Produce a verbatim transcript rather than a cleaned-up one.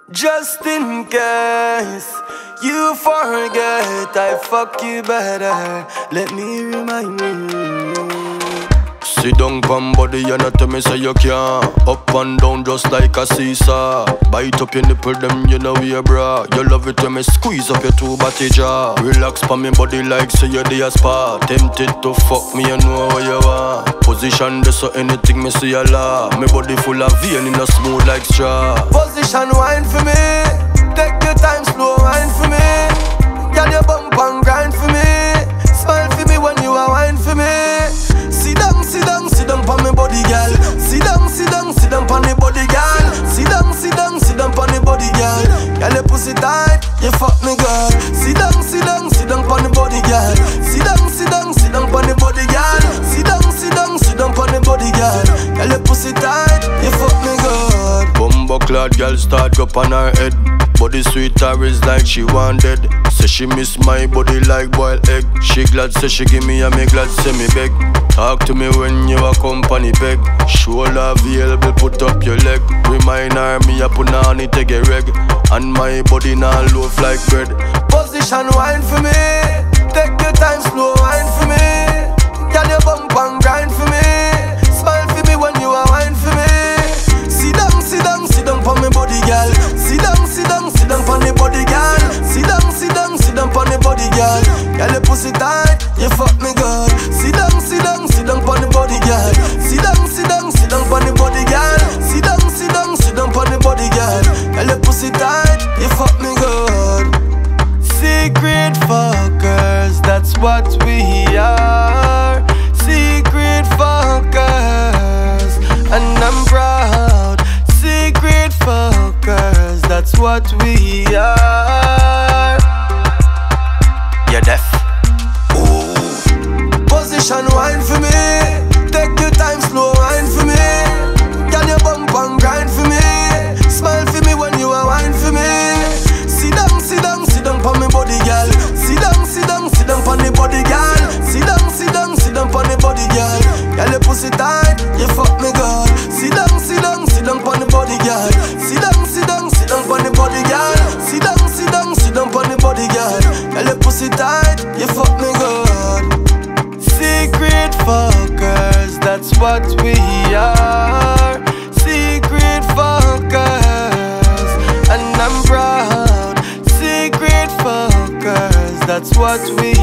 Just in case you forget, I fuck you better. Let me remind you. Sit down pon body and not tell me say you can't. Up and down just like a seesaw. Bite up your nipple them you know we a bra. You love it when me squeeze up your two body jaw. Relax pon me body like say you're the spa. Tempted to fuck me you know what you want. Position this so anything me see a law. Me body full of vein in a smooth like straw. Position wine for me. Take your time slow wine for me. Girl you bump and grind for me. Smile for me when you are wine for me. Sit down, sit down, sit down pon me body, girl. Sit down, sit down, sit down pon the body, girl. Sit down, sit down, sit down pon the body, girl. Girl, your pussy tight, you fuck me, girl. Sit down, sit down, sit down pon the body, girl. Sit down, sit down, sit down pon the body, girl. Sit down, sit down, sit down pon the body, girl. Girl, your pussy tight, you fuck me, girl. Bumbo clad girl start up on her head. Body sweet her is like she wanted. Say she miss my body like boiled egg. She glad say she give me and me glad say me beg. Talk to me when you a company beg. Shoulder available, put up your leg. Remind her me a put on it take a reg. And my body now loaf like bread. Position wine for me. Take your time slow wine for me. Girl you bump and grind for me. Smile for me when you a wine for me. Sit down, sit down, sit down pon me body, girl. Sit down, sit down, sit down pon the body, girl. Sit down, sit down, sit down pon the body, girl. Girl your pussy tight, you fuck me good. Sit down, sit down, sit down pon the body, girl. Sit down, sit down, sit down pon the body, girl. Sit down, sit down, sit down pon the body, girl. Girl your pussy tight, you fuck me good. Secret fuckers, that's what we are. Secret fuckers, and I'm proud. Secret fuckers, that's what we are. You're deaf. Ooh. Position wine for me. Take your time slow wine for me. Girl you bump and grind for me. Smile for me when you are wine for me. Sit down, sit down, sit down pon me body, girl. Sit down, sit down, sit down pon the body, girl. Sit down, sit down, sit down pon the body, girl. Girl your pussy tight, you fuck me good. Sit down, sit down, sit down pon the body, girl. Sit down, sit down, sit down pon the body, girl. Sit down, sit down, sit down pon the body, girl. Girl your pussy tight, you fuck me good. Secret fuckers, that's what we are. Secret fuckers, and I'm proud. Secret fuckers, that's what we